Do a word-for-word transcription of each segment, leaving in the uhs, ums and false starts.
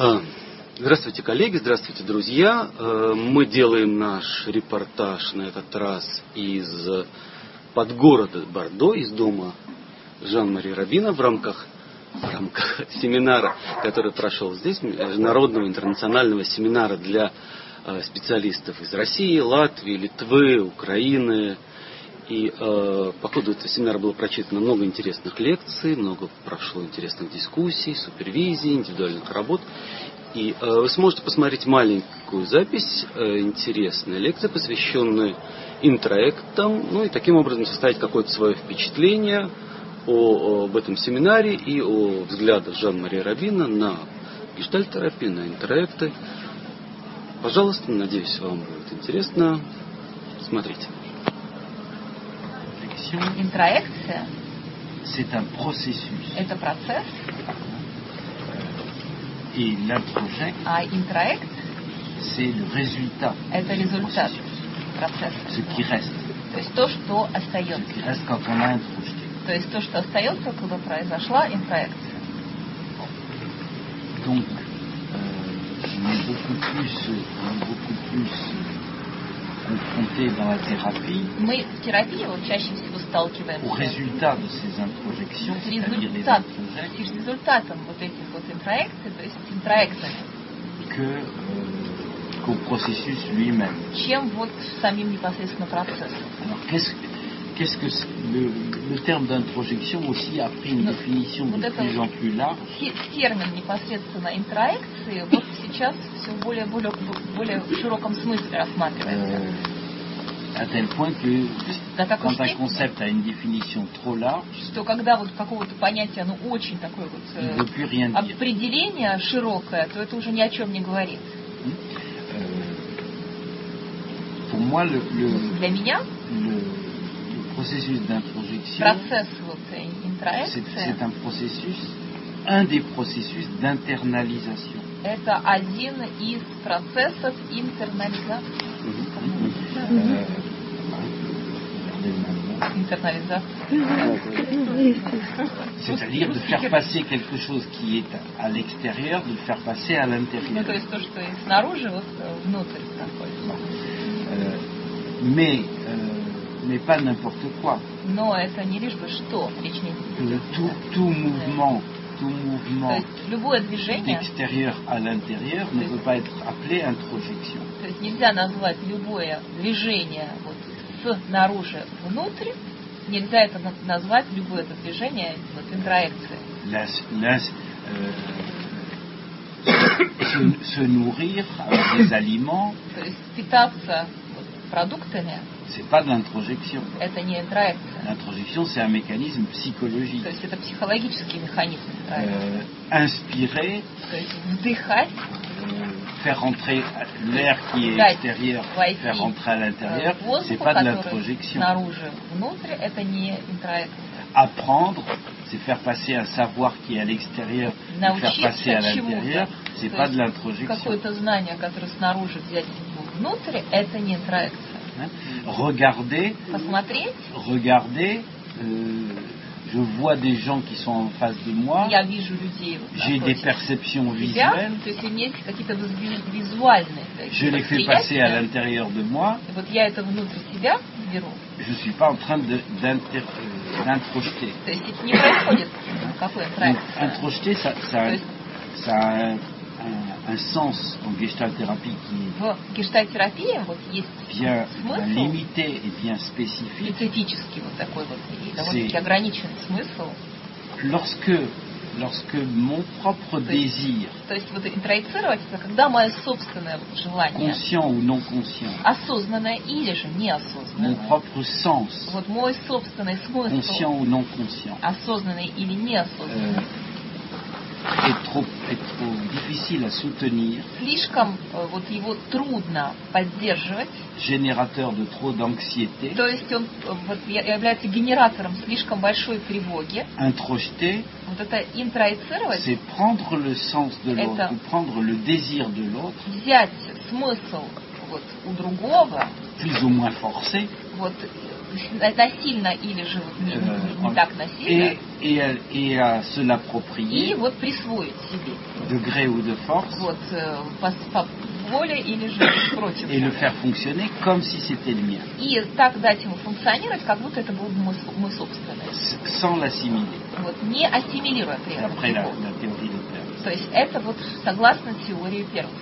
Здравствуйте, коллеги, здравствуйте, друзья. Мы делаем наш репортаж на этот раз из подгорода Бордо, из дома Жан-Мари Робина в рамках, в рамках семинара, который прошел здесь, международного интернационального семинара для специалистов из России, Латвии, Литвы, Украины. И э, по ходу этого семинара было прочитано много интересных лекций, много прошло интересных дискуссий, супервизий, индивидуальных работ. И э, вы сможете посмотреть маленькую запись, э, интересная лекция, посвященная интроектам, ну и таким образом составить какое-то свое впечатление о, об этом семинаре и о взглядах Жан-Мари Робина на гештальт-терапию, на интроекты. Пожалуйста, надеюсь, вам будет интересно. Смотрите. Интроекция c'est un processus. Это процесс. Et l'introject, а интроект c'est le résultat. Это результат процесса. Ce qui reste. То есть то, что остается. Ce qui reste quand on a introjecté. То есть то, что остается, когда произошла интроекция. Donc, euh, on est beaucoup plus, on est beaucoup plus confronté dans la thérapie. Мы в терапии вот чаще всего сталкиваемся au résultat de ces introjections, с c'est-à-dire les результат, introjects, с результатом вот этих вот интроекций, то есть интроектами, que, euh, qu'au processus lui-même. чем вот самим непосредственно процессом. Alors, qu'est-ce, qu'est-ce que c'est, le, le terme d'introjection aussi a pris une Но définition вот de это plus en plus large. термин непосредственно интроекции вот сейчас все в более, более, более широком смысле рассматривается. Euh, à tel point que Да, так quand уж un есть, concept a une définition trop large, что когда вот какого-то понятия, оно очень такое вот il э, ne veut plus rien dire. определение широкое, то это уже ни о чем не говорит. Euh, pour moi, le, le, Для меня le, le processus d'introjection, процесс вот c'est, интроекции c'est un processus, un des processus d'internalisation. это один из процессов интернализации. Euh, Интернализация. C'est-à-dire de faire passer quelque chose qui est à l'extérieur, de le faire passer à Ну, l'intérieur. то есть то, что и снаружи, вот внутрь находится. Euh, mais, euh, mais pas n'importe quoi. Но это не лишь бы что, речь не Le идет. tout, tout mouvement, tout То mouvement есть любое движение, d'extérieur à l'intérieur ne peut pas être appelé introjection. то есть нельзя назвать любое движение вот снаружи внутрь, нельзя это назвать любое это движение вот интроекцией. La, la, euh, se, se nourrir avec des aliments, То есть питаться вот продуктами, c'est pas de l'introjection. это не интроекция. L'introjection, c'est un mécanisme psychologique. То есть это психологический механизм интроекции. Euh, inspirer, То есть вдыхать, faire rentrer l'air qui est дать extérieur, войти faire rentrer à l'intérieur, c'est воздуху, pas de который l'introjection. снаружи внутрь, это не интроекция. Apprendre, c'est faire passer un savoir qui est à l'extérieur, et faire Научиться passer à чему-то, l'intérieur, c'est то pas de есть l'introjection. какое-то знание, которое снаружи взять внутрь, это не интроекция. Hein? Regarder, Посмотреть, regarder, euh, je vois des gens qui sont en face de moi, я вижу людей вот j'ai des напротив perceptions себя, visuelles, то есть у меня есть какие-то виз- визуальные то есть je les fais passer à восприятия. l'intérieur de moi, И вот я это внутрь себя беру, je ne suis pas en train de, d'inter, euh, d'introjeter. то есть это не происходит какой Donc, интроекция. introjeter, ça, ça, То есть ça a un, un, un sens en gestalt thérapie qui в гештальт-терапии вот есть est bien смысл, limité et bien spécifique. специфический вот такой вот и довольно-таки C'est- ограниченный смысл. Lorsque, lorsque mon propre désir, То есть вот интроицировать это когда мое собственное вот желание, conscient ou non conscient, осознанное или же mon неосознанное, propre sens, вот мой собственный смысл, conscient ou non conscient, осознанный или неосознанный, euh, est trop, est trop difficile à soutenir, слишком э, вот его трудно поддерживать, générateur de trop d'anxiété, то есть он э, вот, я- является генератором слишком большой тревоги. introjeté, Вот это интроицировать, c'est prendre le sens de l'autre Это- ou prendre le désir de l'autre, взять смысл вот у другого, plus ou moins forcé, вот насильно или же вот не, не, не так насильно. Et, et, à- et à se И l'approprier вот присвоить себе. de gré ou de force Вот э, по, по воле или же против. et le faire fonctionner comme si c'était le mien, И так дать ему функционировать, как будто это был бы мой, с- мой собственный. s- sans l'assimiler, Вот, не ассимилируя при этом d'après la, его. la théorie de Peirce. То есть это вот согласно теории Перца.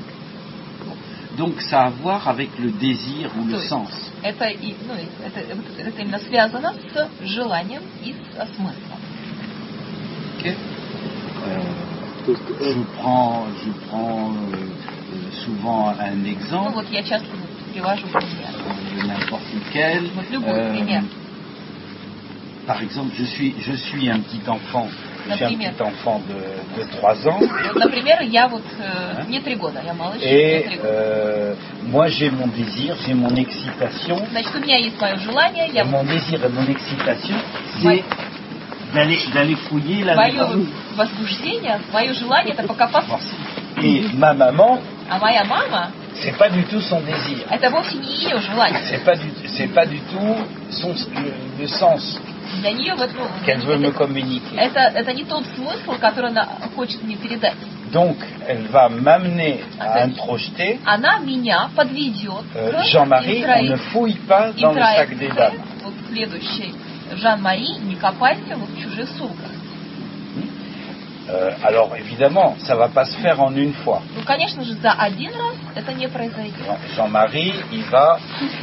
Donc ça a à voir avec le désir ou le То есть sens. это, и, ну, это, это, это именно связано с желанием и с смыслом. Ok. Euh, je prends, je prends euh, euh, souvent un Ну exemple, вот я часто вот привожу пример. euh, n'importe lequel. Вот любой пример. Par exemple, je suis, je suis un petit enfant, je suis un Например. petit enfant de, de trois ans, Вот, например, я вот э, мне три года, я малыш, мне et три года. euh, moi j'ai mon désir, j'ai mon excitation. Значит, у меня есть мое желание, Et я mon désir et mon excitation, c'est d'aller, d'aller fouiller la мое maison. возбуждение, мое желание это покопаться в сумке. Et ma maman, А моя мама, c'est pas du tout son désir. это вовсе не ее желание. C'est pas du, c'est pas du tout son, le, le sens Для нее вот, ну, qu'elle veut me это, communiquer. это, это не тот смысл, который она хочет мне передать. Donc, elle va m'amener à introjeter. Она меня подведет Euh, к Jean-Marie, on ne интроекции. fouille pas dans le sac des dames. Вот следующий. Жан-Мари, не копайся вот в чужих сумках. Euh, alors, évidemment, ça va pas se faire en une fois. Ну, конечно же, за один раз это не произойдет. Jean- Jean-Marie, il va,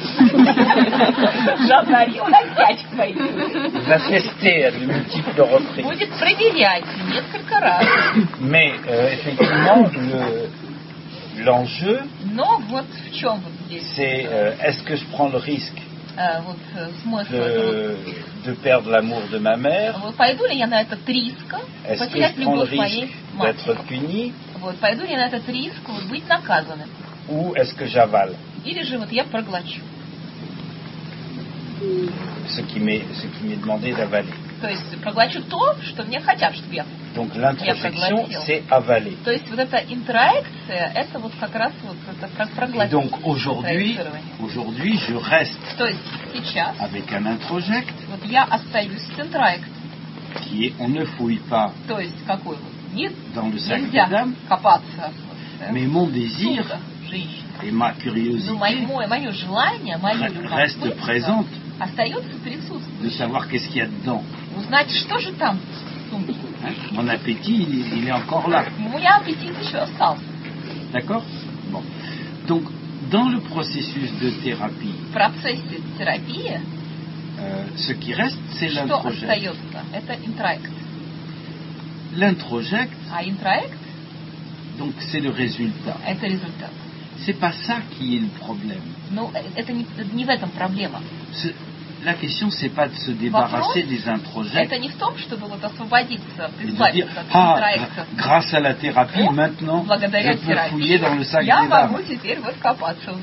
Жан-Мари, он опять пойдет. il va tester à de multiples reprises. Будет проверять несколько раз. Mais euh, effectivement, le, l'enjeu, Но вот в чем вот здесь c'est euh, est-ce que je prends le risque э, вот э, смысл этого? de, de perdre l'amour de ma mère? Вот пойду ли я на этот риск Est-ce que потерять je prends le любовь моей risque матери? d'être puni Вот пойду ли я на этот риск вот, быть наказанным? ou est-ce que j'avale Или же вот я проглочу? ce qui m'est, ce qui m'est demandé d'avaler? То есть проглочу то, что мне хотят, чтобы я... Donc l'introspection, проглотил. c'est avaler. То есть вот эта интеракция, это вот как раз вот это про- Et проглотить. donc aujourd'hui, проецирование. aujourd'hui, je reste То есть сейчас avec un introject вот я остаюсь с интроект. qui est on ne fouille pas То есть какой вот? Нет, dans le sac des нельзя dames, копаться вот, mais mon désir сумках женщин. et ma Но curiosité мое, мое желание, мое reste любопытство présente остается de присутствовать. savoir qu'est-ce qu'il y a dedans. Узнать, что же там в сумке. Hein, mon appétit, il est, il est encore là. У меня аппетит еще остался. D'accord? Bon. Donc, dans le processus de thérapie, В процессе терапии euh, ce qui reste, c'est что l'introject. остается? Это интроект. L'introject, А интроект donc, c'est le résultat. – это результат. C'est pas ça qui est le problème. Но это не, не в этом проблема. C'est- La question, c'est pas de se débarrasser des introjects Это не в том, чтобы вот освободиться, et de dire избавиться от ah, интроекта. grâce à la thérapie, О, maintenant, благодаря je peux fouiller терапии dans le sac я des могу dames. теперь вот копаться.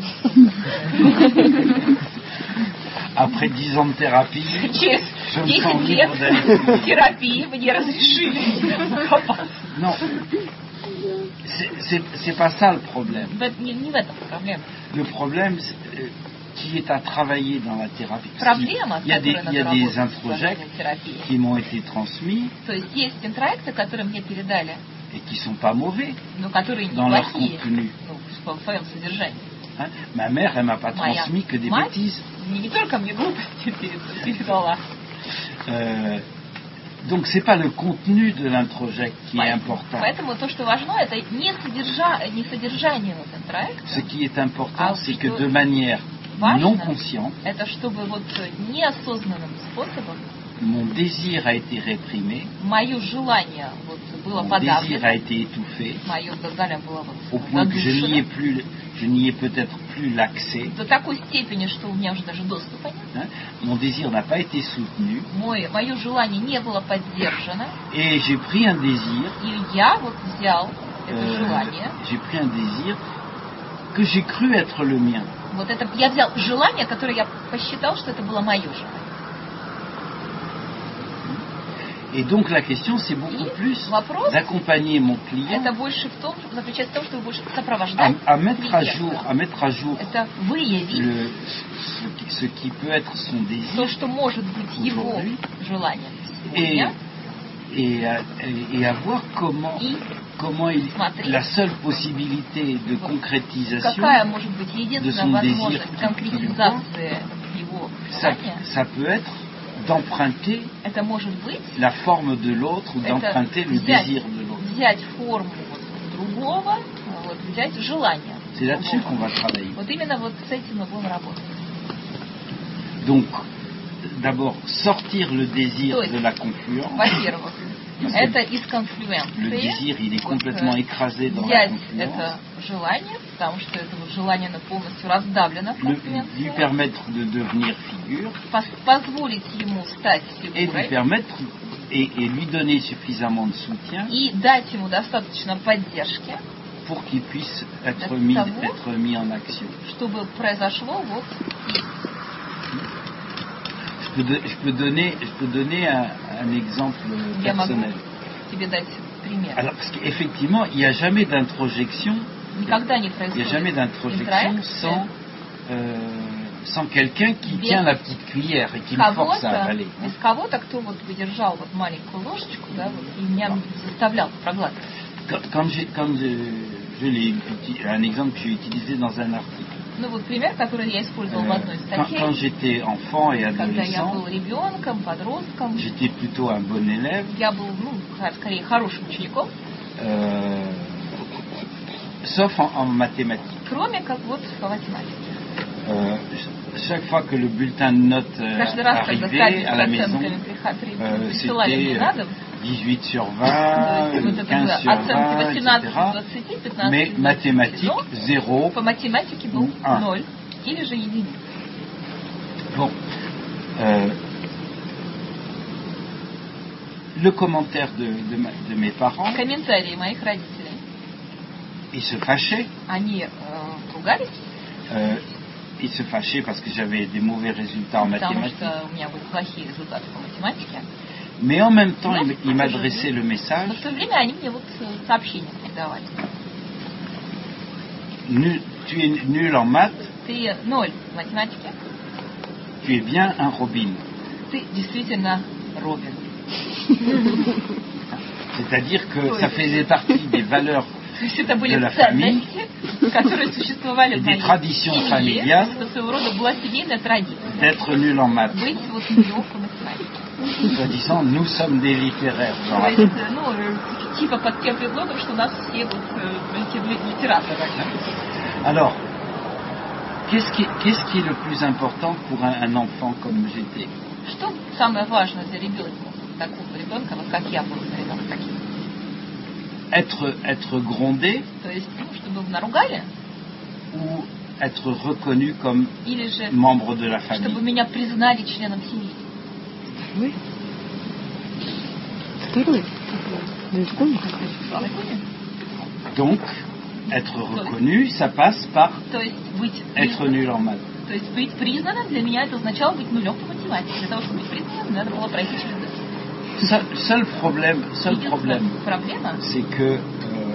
Après dix ans de thérapie, Через je me sens десять libre лет d'aller fouiller. терапии мне разрешили копаться. Non, c'est- c'est c'est pas ça le problème. В- Не, не в этом проблема. Le problème c'est, euh, qui est à travailler dans la thérapie. Parce qu'il Проблема, il y a des, которая il y a надо des работать в introjects терапии. qui m'ont été transmis То есть есть интроекты, которые мне передали, et qui sont pas mauvais. но которые Dans leur неплохие contenu. ну, в в своем содержании. Hein. Ma mère, elle m'a pas Моя transmis que des мать bêtises. не, не только мне глупости перед- передала. Euh, donc c'est pas le contenu de l'introject qui est important. Поэтому то, что важно, это не, содержа... не содержание вот интроекта, Ce qui est important, Ah, c'est plutôt que de manière важно, non consciente, это чтобы вот неосознанным способом mon désir a été réprimé, мое желание вот было mon désir a подавлено, été étouffé, мое желание было au вот point que je n'y ai задушено plus, je n'y ai peut-être plus l'accès. до такой степени, что у меня уже даже доступа нет. Hein. Mon désir n'a pas été soutenu Мой, мое желание не было поддержано, et j'ai pris un désir, и я вот взял это euh, желание, j'ai pris un désir que j'ai cru être le mien. вот это, я взял желание, которое я посчитал, что это было мое желание. Et donc la question, c'est beaucoup И plus вопрос d'accompagner mon client это больше в том, заключается в том, что вы больше à, сопровождаете à mettre à клиента. jour, à mettre à jour Это выявить le, ce, qui- ce qui peut être son то, désir что может быть его aujourd'hui желанием et, сегодня, et, à- et, et à voir comment, и comment il, Смотри. la seule possibilité de concrétisation, какая может быть de единственная son désir возможность конкретизации его ça, желания. ça peut être d'emprunter Это может быть la forme de l'autre ou это d'emprunter le взять, désir de l'autre. взять форму вот другого, вот, взять желание C'est là-dessus qu'on другого. va travailler. Вот именно вот с этим мы будем работать. Donc, d'abord, sortir le désir То есть, de la confluence. Во-первых, Parce que это из Le конфлюенции désir, il est вот, complètement э, écrasé dans la взять confluence. это желание, потому что это вот желание оно полностью раздавлено в Le- lui конфлюенции, permettre de devenir figure пос- позволить ему стать et lui фигурой permettre et, et lui donner suffisamment de soutien и дать ему достаточно поддержки, pour qu'il puisse être Для mis, того, être mis en action. чтобы произошло вот Je peux, de- je peux donner, je peux donner un, un exemple я могу personnel. тебе дать пример. Alors, parce qu'effectivement, il n'y a jamais d'introjection, Никогда не il n'y a происходит jamais d'introjection интроекция sans, euh, sans quelqu'un qui Без tient la petite cuillère et qui me force à кого-то, avaler. hein. без кого-то, кто вот выдержал вот маленькую ложечку, да, вот, и меня заставлял проглатывать. Quand, quand j'ai, quand je, je l'ai uti- un exemple que j'ai utilisé dans un article. Ну вот пример, который я использовал в Euh, одной из quand, статей, quand j'étais enfant et когда я adolescent, был ребенком, подростком, j'étais plutôt un bon élève. я был, ну, скорее, хорошим учеником, euh, sauf en, en mathématiques. кроме как вот по математике. Euh, chaque fois que le bulletin de notes euh, Каждый раз, когда arrivait таблицы à с la maison, оценками приха- при- euh, присылали мне c'était на дом, dix-huit sur то vingt, есть вот это было quinze sur оценки vingt, восемнадцать et из cetera. двадцати, пятнадцать Mais из двадцати, mathématiques, но zéro. по математике был Un. ноль или же единица. Bon. Euh, le commentaire de, de, ma- de mes parents, Комментарии моих родителей, ils se fâchaient. они э, ругались, Euh, ils se fâchaient parce que j'avais des mauvais résultats en потому mathématiques. что у меня были плохие результаты по математике. Mais en même temps, Non, ils, ils je- m'adressaient le Но message, в то же время они мне вот э, сообщения передавали. Nul- tu es nul en maths, Ты ноль в математике, tu es bien un Robin. ты действительно Робин. C'est-à-dire que Oui. ça faisait partie des valeurs То есть это были de la famille, ценности, которые существовали в des моей traditions семье. familiales. Это своего рода была семейная традиция. d'être nul en maths. Быть вот нулем по математике. Soi-disant, nous sommes des littéraires. Genre, То есть, э, ну, э, типа под тем предлогом, что у нас все вот э, лите- литераторы. alors, qu'est-ce qui, qu'est-ce qui est le plus important pour un, un enfant comme j'étais? Что самое важное для ребенка, такого ребенка, вот как я был ребенком таким? Être, être grondé То есть, ну, чтобы его наругали, ou être reconnu comme или же membre de la чтобы famille? меня признали членом семьи. Второй? Второй? Ну, понял? Слава Богу. Donc, être reconnu, ça passe par То есть быть être признанным, nul en maths. то есть быть признанным для меня это означало быть нулем по математике. Для того, чтобы быть признанным, надо было пройти через это. Seul, seul problème, seul problème, Единственная проблема, c'est que euh,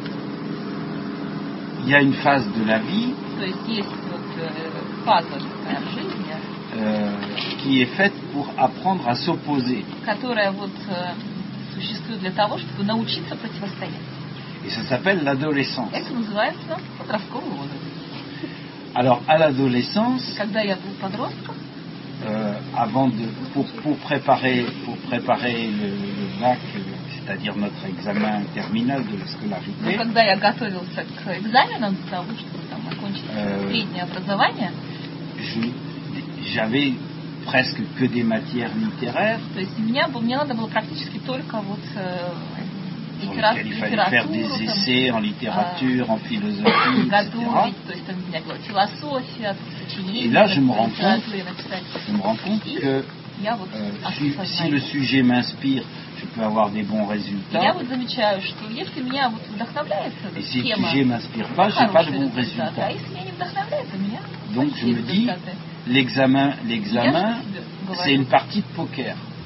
il y a une phase de la vie то есть есть вот э, фаза такая в жизни, euh, qui est faite pour apprendre à s'opposer. которая вот э, существует для того, чтобы научиться противостоять. Et ça s'appelle l'adolescence. Это называется подростковый возраст. Alors, à l'adolescence, Когда я был подростком, euh, avant de, pour, pour préparer, pour préparer le, le bac, euh, c'est-à-dire notre examen terminal de la но scolarité, когда я готовился к экзаменам для того, чтобы там окончить Э, среднее образование, je- j'avais presque que des matières littéraires то есть у меня, был- мне надо было практически только вот э, sur литера- lesquelles il fallait faire des литературу, там, essais en littérature, en philosophie, et cetera. готовить, то есть там у меня была философия, сочинение, И là, je me rends литературе написать. Je me rends compte que Я вот euh, осознаю. si, si le sujet m'inspire, je peux avoir des bons Я résultats. вот замечаю, что если меня вот вдохновляет эта Et si le тема, sujet m'inspire pas, j'ai pas de хорошие bons результаты, а résultats. если меня не вдохновляет, у меня Donc je плохие me dis, результаты. l'examen, Я l'examen, же тебе c'est говорю, une partie de poker.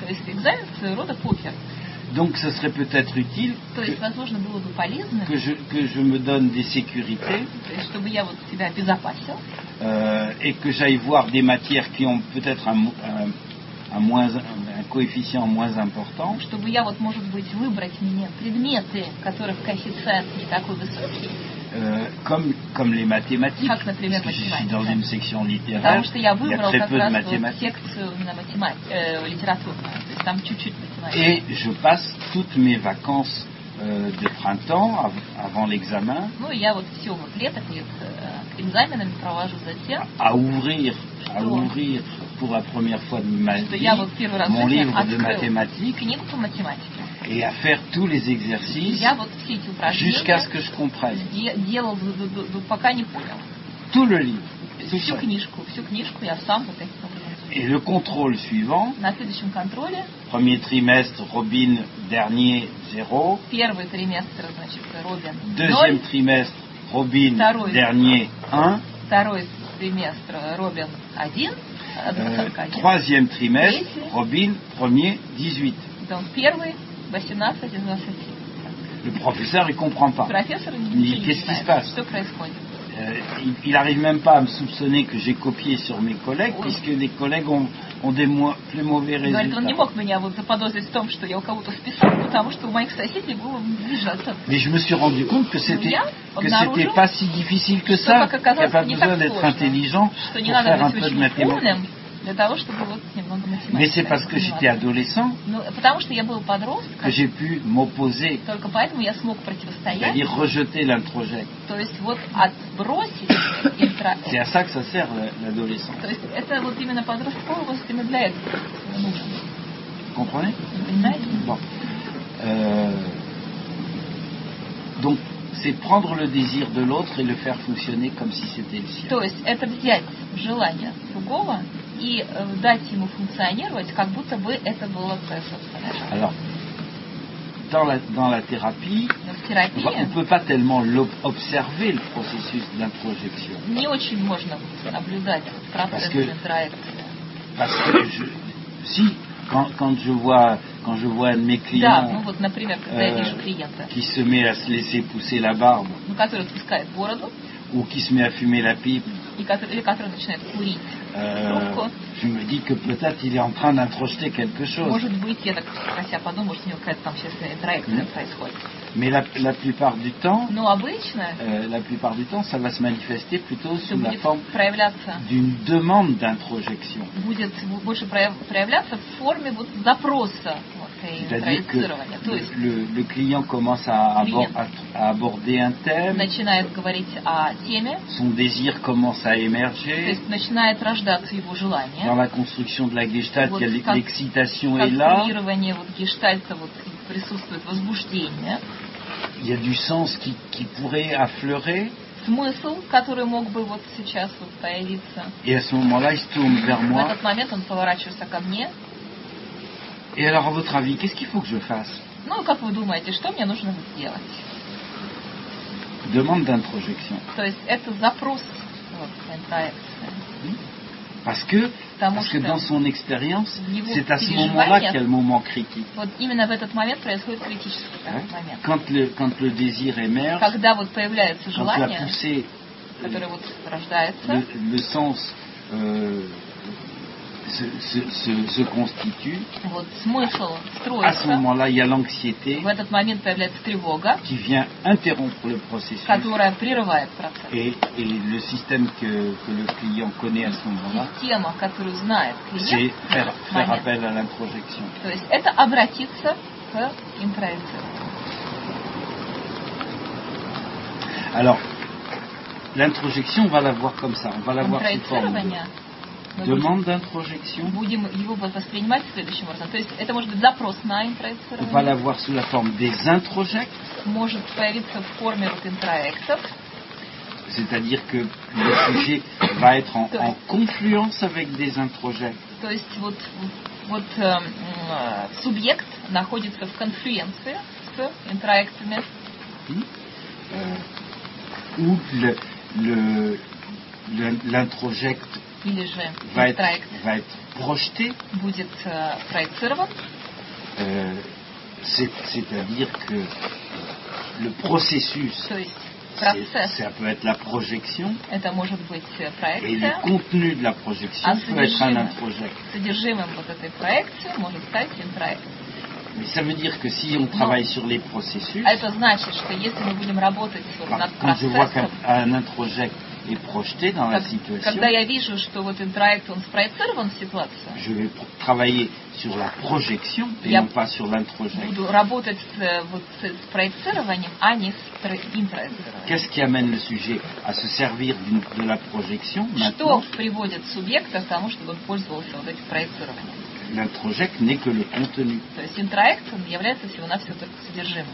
То есть экзамен своего рода покер. Donc ce serait peut-être utile То есть, возможно, было бы полезно, que je, que je me donne des sécurités то есть, чтобы я вот себя обезопасил, euh, et que j'aille voir des matières qui ont peut-être un, un, un, moins, un coefficient moins important. чтобы я вот, может быть, выбрать мне предметы, которых коэффициент не такой высокий, Euh, comme, comme les mathématiques, Как, например, parce que je suis mathématiques, dans да. une section littéraire, Потому что я il y a выбрал très как peu de раз вот mathématiques, секцию именно математи... э, литературную, то есть там чуть-чуть математики. et je passe toutes mes vacances euh, de printemps av- avant l'examen Ну, и я вот все вот лето перед э, экзаменами провожу затем, à ouvrir, à Что? ouvrir pour la première fois de ma что vie я вот первый раз в mon жизни livre de открыл mathématiques книгу по математике. et à faire tous les exercices Я вот все эти jusqu'à ce упражнения que je comprenne де- делал, д- д- д- д- пока не понял. tout le livre. Tout Всю seul. книжку, всю книжку я сам вот таким образом. Et le contrôle suivant, На следующем контроле premier trimestre, Robin, dernier, zéro. первый триместр, значит, Робин Deuxième ноль, trimestre, Robin, Второй. dernier, un. второй триместр Робин один, Euh, troisième trimestre, Robin, premier, dix-huit. Потом первый восемнадцать и двадцать семь. Le professeur, il comprend pas. Профессор Mais ничего не qu'est-ce qui se знает, passe? что происходит. Euh, il, il arrive même pas à me soupçonner que j'ai copié sur mes collègues, Oui. puisque les collègues ont, ont des mo- plus mauvais Говорит, он не résultats. мог меня вот заподозрить в том, что я у кого-то списал, потому что у моих соседей было ниже оценка. Mais je me suis rendu compte que c'était Я que c'était обнаружил, pas si difficile que что, ça, как qu'il n'y a оказалось, pas не besoin так d'être сложно, intelligent что pour не надо faire un быть peu de очень mathématiques. умным для того, чтобы вот немного математики. Mais c'est parce que j'étais adolescent Ну, потому что я был подростком, que j'ai pu m'opposer, только поэтому я смог противостоять, c'est-à-dire rejeter l'introject. то есть вот отбросить интро... C'est à ça que ça sert la- l'adolescence. То есть это вот именно подростковый возраст именно для этого нужен. Vous comprenez? Вы понимаете? Bon. Euh, donc, c'est prendre le désir de l'autre et le faire fonctionner comme si c'était le sien. То есть это взять желание другого и э, дать ему функционировать, как будто бы это было твое собственное желание. Alors, dans la, dans la thérapie, Но в on терапии ne peut pas tellement l'ob- observer le processus d'introjection. не очень можно наблюдать процесс Parce que- интроекции. Parce que je, si, quand, quand je vois, quand je vois un de mes Да, clients ну вот, например, когда я euh, вижу клиента, qui se met à se laisser pousser la barbe ну, который отпускает бороду, ou qui se met à fumer la pipe, и который, или который начинает курить euh, трубку, je me dis que peut-être il est en train d'introjeter quelque chose. может быть, я так про себя подумаю, может, у него какая-то там сейчас интроекция Мгм. происходит. Mais la, la plupart du temps, Но обычно euh, la plupart du temps, ça va se manifester plutôt все sous la будет forme проявляться, d'une demande d'introjection. будет больше прояв- проявляться в форме вот запроса вот, и C'est-à-dire que интроицирования. То есть le, le client commence à, abor- à- à aborder un thème, начинает говорить о теме, son désir commence à то émerger. есть начинает рождаться его желание. Dans la construction de la gestalt, Вот il y a как- l'excitation est là, Конструирование вот гештальта вот присутствует возбуждение, il y a du sens qui, qui pourrait affleurer, смысл, который мог бы вот сейчас вот появиться. et à ce moment-là, il se tourne vers В moi. этот момент он поворачивается ко мне. Et alors, à votre avis, qu'est-ce qu'il faut que je fasse? Ну, как вы думаете, что мне нужно сделать? Demande d'introjection. То есть это запрос вот, интроекции. Parce que, Потому parce que что dans son expérience, в его c'est à ce переживаниях moment-là qu'il y a le moment critique. вот именно в этот момент происходит критический Hein? такой момент. Quand le, quand le désir émerge, Когда вот появляется quand la желание, poussée, которое вот рождается, le, le sens euh, se, se, se, se constitue, вот смысл à ce строится, moment-là, il y a l'anxiété в этот момент появляется тревога, qui vient interrompre le processus. которая прерывает процесс. Et, et le système que, que le client connaît à ce moment-là, Система, которую знает c'est клиент в faire, этот faire момент. appel à l'introjection. То есть это обратиться к интроекции. Alors, l'introjection, on va la voir comme ça, on va la voir sous forme Интроицирование de мы будем, demande d'introjection, будем его воспринимать следующим образом. То есть это может быть запрос на on va la интроицирование, voir sous la forme des introjects, может появиться в форме вот интроектов, c'est-à-dire que le sujet va être en, en confluence avec des introjects. то есть вот, вот э, м, э, субъект находится в конфлюенции с интроектами, Euh, où le, le- le- l'introject или же va être, проект va être projeté, будет э, проектирован, euh, c'est- c'est-à-dire que le processus, то есть c'est- процесс, ça peut être la projection, это может быть э, et le проекция, contenu de la projection а peut être un содержимое, introject. содержимым вот этой проекции может стать интроект. Mais ça veut dire que si on travaille sur les processus, А это значит, что если мы будем работать вот par- над quand je vois qu'un процессом, un introject est projeté dans la как- situation, когда я вижу, что вот интроект, он спроецирован в ситуацию, je vais pr- travailler sur la projection et Я non pas sur l'introject. буду работать с, э, вот, с, с проецированием, а не с про- интроектированием. Qu'est-ce qui amène le sujet à se servir d'une- de la projection Что maintenant? приводит субъекта к тому, чтобы он пользовался вот этим проецированием? L'introject n'est que le contenu. То есть интроект он является всего-навсего только содержимым.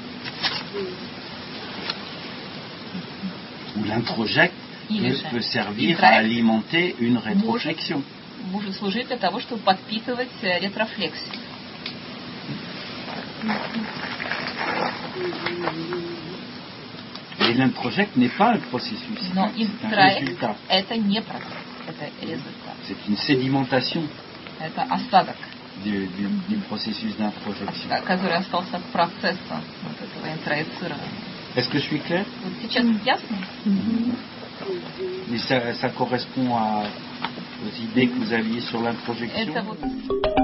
Ou l'introject Или peut, же peut servir introject à alimenter une rétroflexion. может служить для того, чтобы подпитывать э, ретрофлексию. Et l'introject n'est pas un processus, c'est Но un, c'est un интроект résultat. это не процесс, это результат. C'est une sédimentation Это осадок, du, du, du processus d'introjection. который остался от процесса вот этого интроецирования. Est-ce que je suis clair? Вот сейчас ясно? Mais ça, ça correspond à, aux idées que vous aviez sur l'introjection? Это вот